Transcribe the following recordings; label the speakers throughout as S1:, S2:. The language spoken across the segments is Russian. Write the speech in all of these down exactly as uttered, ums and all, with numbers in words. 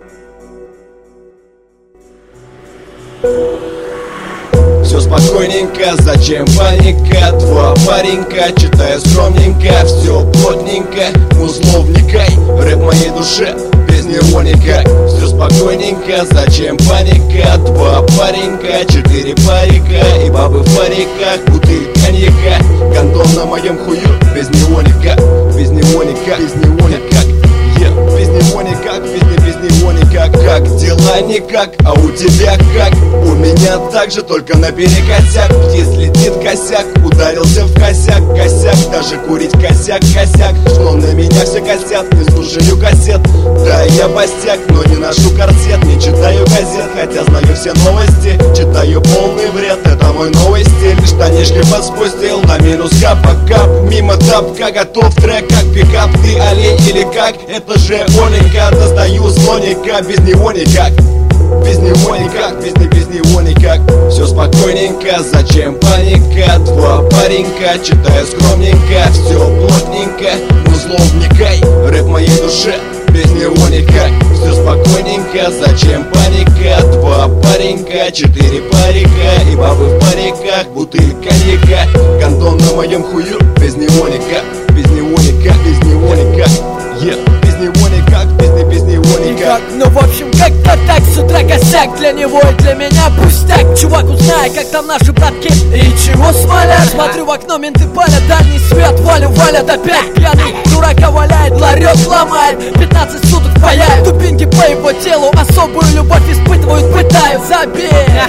S1: Все спокойненько, зачем паника? Два паренька, читая скромненько, все плотненько, музло вникай, рэп моей душе, без него никак. Все спокойненько, зачем паника? Два паренька, четыре парика и бабы в париках, бутыль коньяка, гондон на моем хую, без него никак, без него никак, без него никак. Yeah, без него никак, без, не, без него никак. Как дела никак, а у тебя как? У меня так же, только наперекосяк. Если летит косяк, ударился в косяк. Косяк, даже курить косяк, косяк. Что на меня все косят, не слушаю кассет. Да, я бастяк, но не ношу корсет. Не читаю газет, хотя знаю все новости. Читаю полный бред, это мой новый стиль. Штанишки подспустил, на минус капа кап. Мимо тапка, готов трек, как пикап. Ты олень или как? Это же Оленька, достаю слоника, без него никак. Без него никак, без, не, без него никак. Все спокойненько, зачем паника? Два паренька, читаю скромненько, все плотненько, музло вникай, рэп моей душе, без него никак. Все спокойненько, зачем паника? Два паренька, четыре парика и бабы в париках, бутыль коньяка, гондон на моем хую, без него никак, без него никак, без него никак. Yeah, без него никак, без, не, без него никак.
S2: Ну в общем как-то так, с утра косяк. Для него и для меня пустяк. Чувак, узнай, как там наши братки и чего смолят. Смотрю в окно, менты палят, дальний свет, Валю валят опять пьяный. Дурака валяет, ларек ломает, пятнадцать суток паяет. Тупинки по его телу, особую любовь испытывают, пытают. Забей.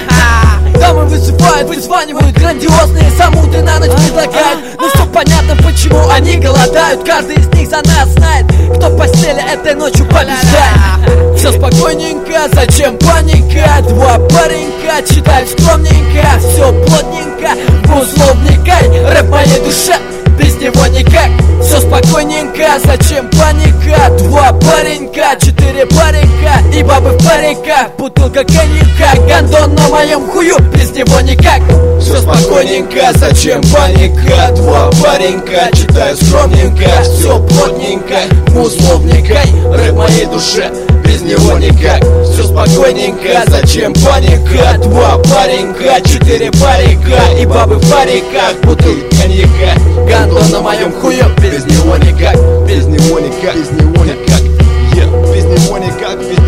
S2: Дамы вызывают, вызванивают, грандиозные замуты на ночь предлагают. Ну все понятно, почему они голодают. Каждый из них за нас знает, кто в постели этой ночью побеждает. Все спокойненько, зачем паника? Два паренька, читают скромненько, все плотненько, в узло вникай, рэп моей душе, без него никак. Все спокойненько, зачем паника? Два паренька, четыре парика и бабы в париках, бутылка коньяка, гондон на моем хую, без него никак.
S1: Все спокойненько, зачем паника? Два паренька, читаю скромненько, все плотненько, музло вникай, рэп моей душе, без него никак. Все спокойненько, зачем паника? Два паренька, четыре парика и бабы в париках, бутыль коньяка, гондон на моем хую, без него никак, без него никак, без него никак. Yeah, без него никак, без